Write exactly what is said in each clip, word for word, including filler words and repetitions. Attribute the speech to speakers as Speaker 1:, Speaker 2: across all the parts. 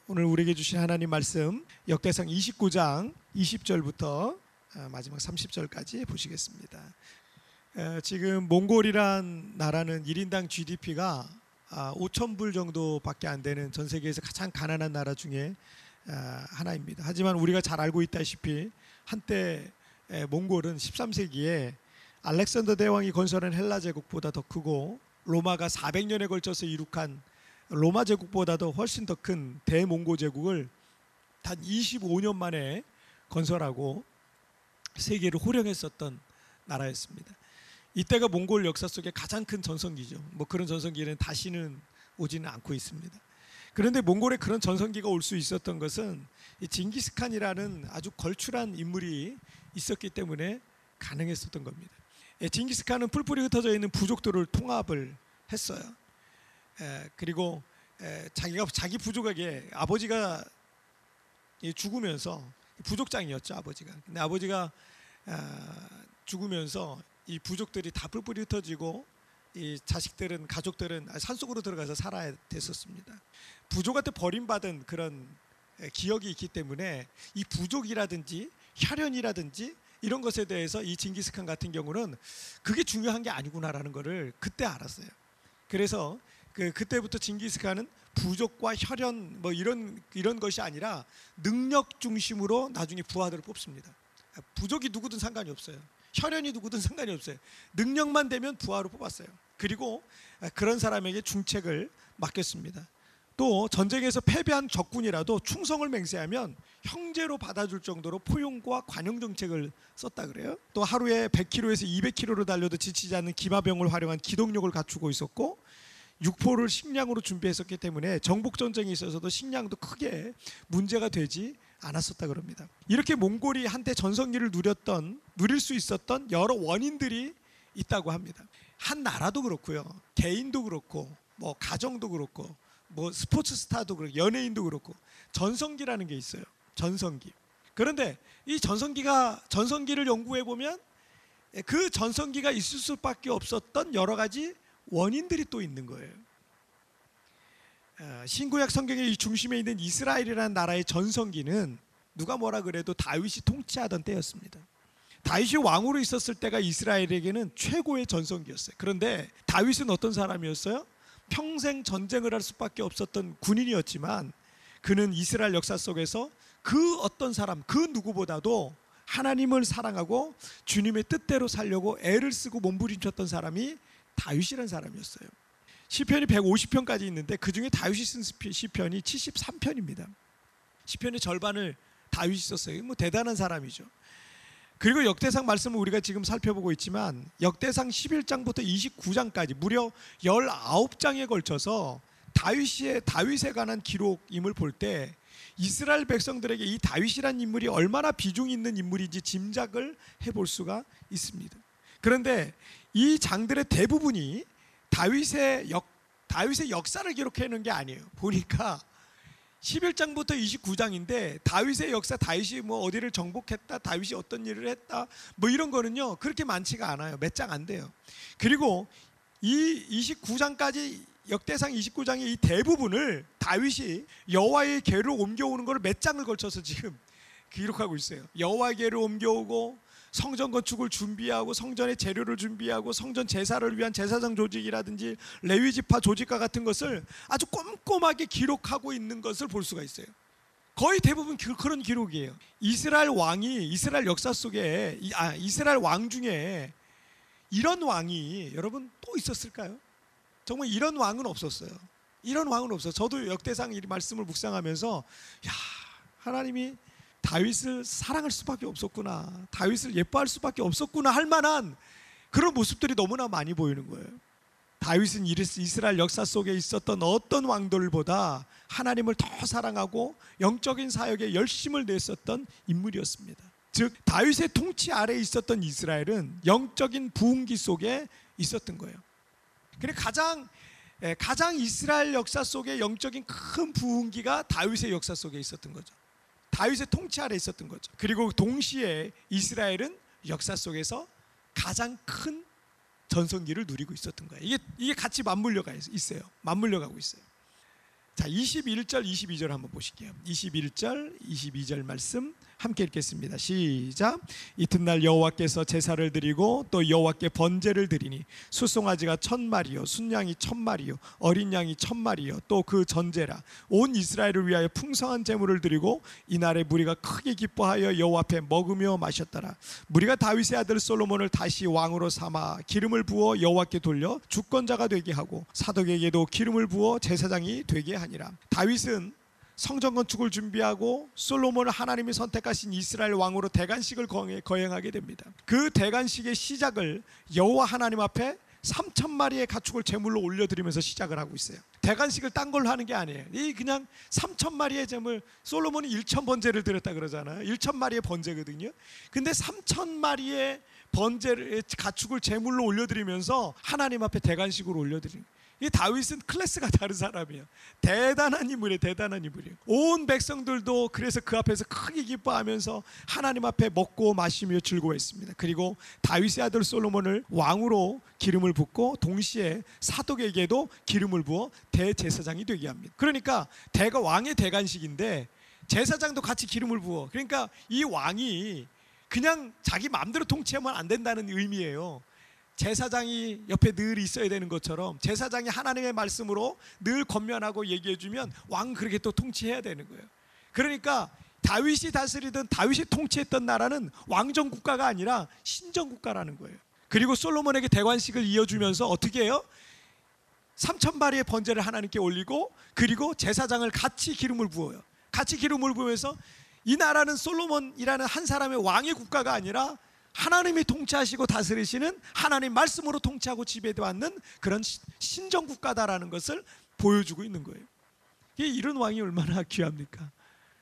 Speaker 1: 오늘 우리에게 주신 하나님 말씀 역대상 이십구 장 이십 절부터 마지막 삼십 절까지 보시겠습니다. 지금 몽골이란 나라는 일 인당 지디피가 오천 불 정도밖에 안 되는 전 세계에서 가장 가난한 나라 중에 하나입니다. 하지만 우리가 잘 알고 있다시피 한때 몽골은 십삼 세기에 알렉산더 대왕이 건설한 헬라 제국보다 더 크고 로마가 사백 년에 걸쳐서 이룩한 로마 제국보다도 훨씬 더 큰 대몽고 제국을 단 이십오 년 만에 건설하고 세계를 호령했었던 나라였습니다. 이때가 몽골 역사 속에 가장 큰 전성기죠. 뭐 그런 전성기는 다시는 오지는 않고 있습니다. 그런데 몽골에 그런 전성기가 올 수 있었던 것은 이 징기스칸이라는 아주 걸출한 인물이 있었기 때문에 가능했었던 겁니다. 예, 징기스칸은 뿔뿔이 흩어져 있는 부족들을 통합을 했어요. 에, 그리고 에, 자기가 자기 부족에게 아버지가 죽으면서 부족장이었죠, 아버지가. 근데 아버지가 아, 죽으면서 이 부족들이 다 뿔뿔이 흩어지고 이 자식들은 가족들은 산속으로 들어가서 살아야 됐었습니다. 부족한테 버림받은 그런 기억이 있기 때문에 이 부족이라든지 혈연이라든지 이런 것에 대해서 이 징기스칸 같은 경우는 그게 중요한 게 아니구나라는 것을 그때 알았어요. 그래서 그 그때부터 징기스칸은 부족과 혈연 뭐 이런 이런 것이 아니라 능력 중심으로 나중에 부하들을 뽑습니다. 부족이 누구든 상관이 없어요. 혈연이 누구든 상관이 없어요. 능력만 되면 부하로 뽑았어요. 그리고 그런 사람에게 중책을 맡겼습니다. 또 전쟁에서 패배한 적군이라도 충성을 맹세하면 형제로 받아줄 정도로 포용과 관용 정책을 썼다 그래요. 또 하루에 백 킬로미터에서 이백 킬로미터로 달려도 지치지 않는 기마병을 활용한 기동력을 갖추고 있었고 육포를 식량으로 준비했었기 때문에 정복 전쟁에 있어서도 식량도 크게 문제가 되지 않았었다 그럽니다. 이렇게 몽골이 한때 전성기를 누렸던 누릴 수 있었던 여러 원인들이 있다고 합니다. 한 나라도 그렇고요, 개인도 그렇고, 뭐 가정도 그렇고, 뭐 스포츠 스타도 그렇고, 연예인도 그렇고 전성기라는 게 있어요. 전성기. 그런데 이 전성기가 전성기를 연구해 보면 그 전성기가 있을 수밖에 없었던 여러 가지 원인들이 또 있는 거예요. 신구약 성경의 이 중심에 있는 이스라엘이라는 나라의 전성기는 누가 뭐라 그래도 다윗이 통치하던 때였습니다. 다윗이 왕으로 있었을 때가 이스라엘에게는 최고의 전성기였어요. 그런데 다윗은 어떤 사람이었어요? 평생 전쟁을 할 수밖에 없었던 군인이었지만 그는 이스라엘 역사 속에서 그 어떤 사람, 그 누구보다도 하나님을 사랑하고 주님의 뜻대로 살려고 애를 쓰고 몸부림쳤던 사람이 다윗이라는 사람이었어요. 시편이 백오십 편까지 있는데 그 중에 다윗이 쓴 시편이 칠십삼 편입니다. 시편의 절반을 다윗이 썼어요. 뭐 대단한 사람이죠. 그리고 역대상 말씀을 우리가 지금 살펴보고 있지만 역대상 십일 장부터 이십구 장까지 무려 십구 장에 걸쳐서 다윗의 다윗에 관한 기록임을 볼 때 이스라엘 백성들에게 이 다윗이란 인물이 얼마나 비중 있는 인물인지 짐작을 해볼 수가 있습니다. 그런데 이 장들의 대부분이 다윗의 역 다윗의 역사를 기록해 놓은 게 아니에요. 보니까 십일 장부터 이십구 장인데 다윗의 역사, 다윗이 뭐 어디를 정복했다, 다윗이 어떤 일을 했다, 뭐 이런 거는요 그렇게 많지가 않아요. 몇 장 안 돼요. 그리고 이 이십구 장까지 역대상 이십구 장의 이 대부분을 다윗이 여호와의 궤를 옮겨오는 걸 몇 장을 걸쳐서 지금 기록하고 있어요. 여호와의 궤를 옮겨오고 성전 건축을 준비하고 성전의 재료를 준비하고 성전 제사를 위한 제사장 조직이라든지 레위 지파 조직과 같은 것을 아주 꼼꼼하게 기록하고 있는 것을 볼 수가 있어요. 거의 대부분 그런 기록이에요. 이스라엘 왕이 이스라엘 역사 속에 아, 이스라엘 왕 중에 이런 왕이 여러분 또 있었을까요? 정말 이런 왕은 없었어요. 이런 왕은 없어요. 저도 역대상 이 말씀을 묵상하면서 야, 하나님이 다윗을 사랑할 수밖에 없었구나, 다윗을 예뻐할 수밖에 없었구나 할 만한 그런 모습들이 너무나 많이 보이는 거예요. 다윗은 이스라엘 역사 속에 있었던 어떤 왕들보다 하나님을 더 사랑하고 영적인 사역에 열심을 냈었던 인물이었습니다. 즉 다윗의 통치 아래에 있었던 이스라엘은 영적인 부흥기 속에 있었던 거예요. 그래 가장 가장 이스라엘 역사 속에 영적인 큰 부흥기가 다윗의 역사 속에 있었던 거죠. 다윗의 통치 아래 있었던 거죠. 그리고 동시에 이스라엘은 역사 속에서 가장 큰 전성기를 누리고 있었던 거예요. 이게 이게 같이 맞물려가 있어요. 맞물려가고 있어요. 자, 이십일 절 이십이 절 한번 보실게요. 이십일 절 이십이 절 말씀 함께 읽겠습니다. 시작. 이튿날 여호와께서 제사를 드리고 또 여호와께 번제를 드리니 수송아지가 천 마리요 순양이 천 마리요 어린 양이 천 마리요 또 그 전제라. 온 이스라엘을 위하여 풍성한 제물을 드리고 이날에 무리가 크게 기뻐하여 여호와 앞에 먹으며 마셨더라. 무리가 다윗의 아들 솔로몬을 다시 왕으로 삼아 기름을 부어 여호와께 돌려 주권자가 되게 하고 사독에게도 기름을 부어 제사장이 되게 하니라. 다윗은 성전 건축을 준비하고 솔로몬을 하나님이 선택하신 이스라엘 왕으로 대관식을 거행하게 됩니다. 그 대관식의 시작을 여호와 하나님 앞에 삼천 마리의 가축을 제물로 올려드리면서 시작을 하고 있어요. 대관식을 딴 걸로 하는 게 아니에요. 이 그냥 삼천 마리의 제물, 솔로몬이 일천 번제를 드렸다 그러잖아요. 일천 마리의 번제거든요. 근데 삼천 마리의 번제를 가축을 제물로 올려드리면서 하나님 앞에 대관식으로 올려드리는 거예요. 이 다윗은 클래스가 다른 사람이에요. 대단한 인물이에요. 대단한 인물이에요. 온 백성들도 그래서 그 앞에서 크게 기뻐하면서 하나님 앞에 먹고 마시며 즐거워했습니다. 그리고 다윗의 아들 솔로몬을 왕으로 기름을 붓고 동시에 사독에게도 기름을 부어 대제사장이 되게 합니다. 그러니까 대가 왕의 대관식인데 제사장도 같이 기름을 부어. 그러니까 이 왕이 그냥 자기 마음대로 통치하면 안 된다는 의미예요. 제사장이 옆에 늘 있어야 되는 것처럼 제사장이 하나님의 말씀으로 늘 권면하고 얘기해주면 왕은 그렇게 또 통치해야 되는 거예요. 그러니까 다윗이 다스리던 다윗이 통치했던 나라는 왕정 국가가 아니라 신정 국가라는 거예요. 그리고 솔로몬에게 대관식을 이어주면서 어떻게 해요? 삼천 마리의 번제를 하나님께 올리고 그리고 제사장을 같이 기름을 부어요. 같이 기름을 부으면서 이 나라는 솔로몬이라는 한 사람의 왕의 국가가 아니라 하나님이 통치하시고 다스리시는 하나님 말씀으로 통치하고 지배받는 그런 신정 국가다라는 것을 보여주고 있는 거예요. 이런 왕이 얼마나 귀합니까?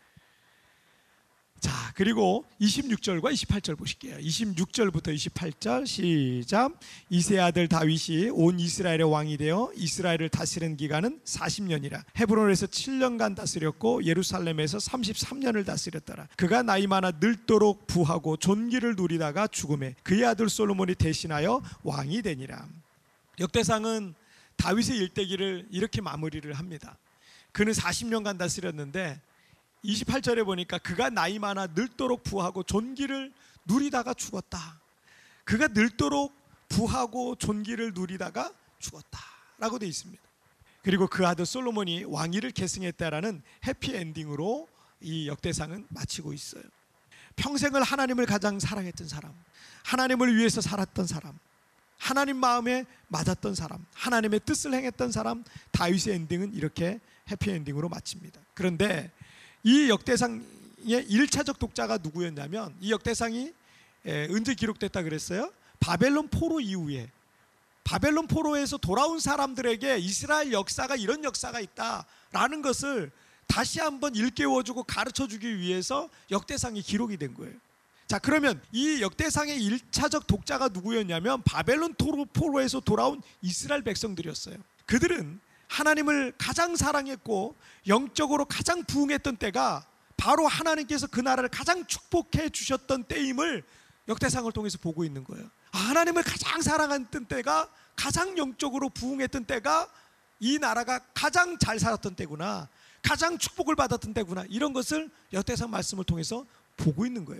Speaker 1: 자, 그리고 이십육 절과 이십팔 절 보실게요. 이십육 절부터 이십팔 절 시작. 이새의 아들 다윗이 온 이스라엘의 왕이 되어 이스라엘을 다스린 기간은 사십 년이라. 헤브론에서 칠 년간 다스렸고 예루살렘에서 삼십삼 년을 다스렸더라. 그가 나이 많아 늙도록 부하고 존귀를 누리다가 죽음에 그의 아들 솔로몬이 대신하여 왕이 되니라. 역대상은 다윗의 일대기를 이렇게 마무리를 합니다. 그는 사십 년간 다스렸는데 이십팔 절에 보니까 그가 나이 많아 늙도록 부하고 존귀를 누리다가 죽었다. 그가 늙도록 부하고 존귀를 누리다가 죽었다 라고 되어 있습니다. 그리고 그 아들 솔로몬이 왕위를 계승했다라는 해피엔딩으로 이 역대상은 마치고 있어요. 평생을 하나님을 가장 사랑했던 사람, 하나님을 위해서 살았던 사람, 하나님 마음에 맞았던 사람, 하나님의 뜻을 행했던 사람, 다윗의 엔딩은 이렇게 해피엔딩으로 마칩니다. 그런데 이 역대상의 일차적 독자가 누구였냐면, 이 역대상이 언제 기록됐다 그랬어요? 바벨론 포로 이후에, 바벨론 포로에서 돌아온 사람들에게 이스라엘 역사가 이런 역사가 있다라는 것을 다시 한번 일깨워주고 가르쳐주기 위해서 역대상이 기록이 된 거예요. 자, 그러면 이 역대상의 일차적 독자가 누구였냐면 바벨론 포로에서 돌아온 이스라엘 백성들이었어요. 그들은 하나님을 가장 사랑했고 영적으로 가장 부흥했던 때가 바로 하나님께서 그 나라를 가장 축복해 주셨던 때임을 역대상을 통해서 보고 있는 거예요. 아, 하나님을 가장 사랑했던 때가, 가장 영적으로 부흥했던 때가 이 나라가 가장 잘 살았던 때구나, 가장 축복을 받았던 때구나, 이런 것을 역대상 말씀을 통해서 보고 있는 거예요.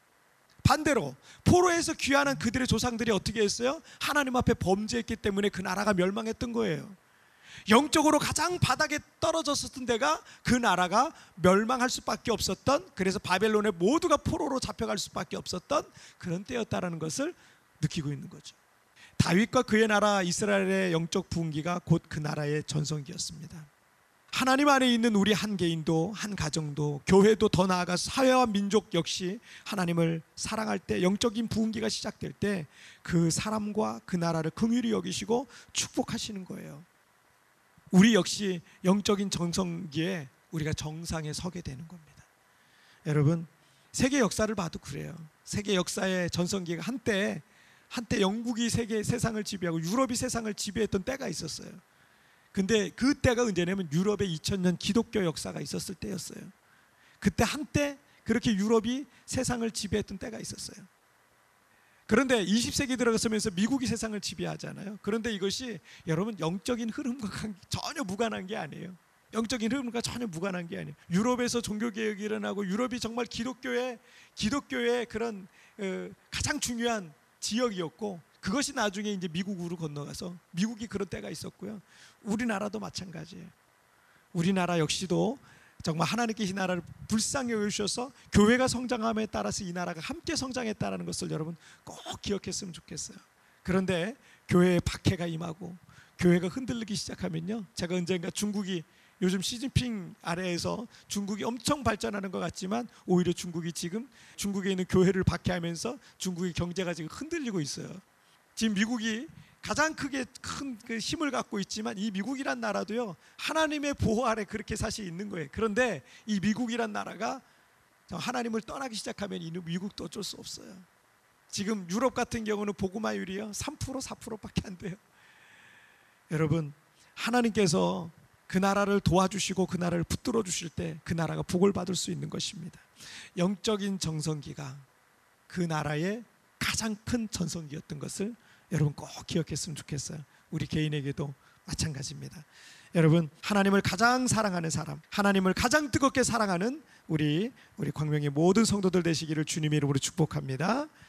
Speaker 1: 반대로 포로에서 귀환한 그들의 조상들이 어떻게 했어요? 하나님 앞에 범죄했기 때문에 그 나라가 멸망했던 거예요. 영적으로 가장 바닥에 떨어졌었던 데가 그 나라가 멸망할 수밖에 없었던, 그래서 바벨론에 모두가 포로로 잡혀갈 수밖에 없었던 그런 때였다라는 것을 느끼고 있는 거죠. 다윗과 그의 나라 이스라엘의 영적 부흥기가 곧 그 나라의 전성기였습니다. 하나님 안에 있는 우리 한 개인도, 한 가정도, 교회도, 더 나아가 사회와 민족 역시 하나님을 사랑할 때, 영적인 부흥기가 시작될 때 그 사람과 그 나라를 긍휼히 여기시고 축복하시는 거예요. 우리 역시 영적인 전성기에 우리가 정상에 서게 되는 겁니다. 여러분, 세계 역사를 봐도 그래요. 세계 역사의 전성기가 한때 한때 영국이 세계 세상을 지배하고 유럽이 세상을 지배했던 때가 있었어요. 근데 그 때가 언제냐면 유럽의 이천 년 기독교 역사가 있었을 때였어요. 그때 한때 그렇게 유럽이 세상을 지배했던 때가 있었어요. 그런데 이십 세기 들어가면서 미국이 세상을 지배하잖아요. 그런데 이것이 여러분 영적인 흐름과 전혀 무관한 게 아니에요. 영적인 흐름과 전혀 무관한 게 아니에요. 유럽에서 종교개혁이 일어나고 유럽이 정말 기독교의 기독교의 그런 어, 가장 중요한 지역이었고, 그것이 나중에 이제 미국으로 건너가서 미국이 그런 때가 있었고요. 우리나라도 마찬가지예요. 우리나라 역시도 정말 하나님께 이 나라를 불쌍히 여기셔서 교회가 성장함에 따라서 이 나라가 함께 성장했다는 것을 여러분 꼭 기억했으면 좋겠어요. 그런데 교회에 박해가 임하고 교회가 흔들리기 시작하면요, 제가 언젠가 중국이 요즘 시진핑 아래에서 중국이 엄청 발전하는 것 같지만 오히려 중국이 지금 중국에 있는 교회를 박해하면서 중국의 경제가 지금 흔들리고 있어요. 지금 미국이 가장 크게 큰 그 힘을 갖고 있지만 이 미국이란 나라도요, 하나님의 보호 아래 그렇게 사실 있는 거예요. 그런데 이 미국이란 나라가 하나님을 떠나기 시작하면 이 미국도 어쩔 수 없어요. 지금 유럽 같은 경우는 복음화율이요 삼 퍼센트 사 퍼센트밖에 안 돼요. 여러분, 하나님께서 그 나라를 도와주시고 그 나라를 붙들어 주실 때 그 나라가 복을 받을 수 있는 것입니다. 영적인 전성기가 그 나라의 가장 큰 전성기였던 것을 여러분 꼭 기억했으면 좋겠어요. 우리 개인에게도 마찬가지입니다. 여러분, 하나님을 가장 사랑하는 사람, 하나님을 가장 뜨겁게 사랑하는 우리 우리 광명의 모든 성도들 되시기를 주님의 이름으로 축복합니다.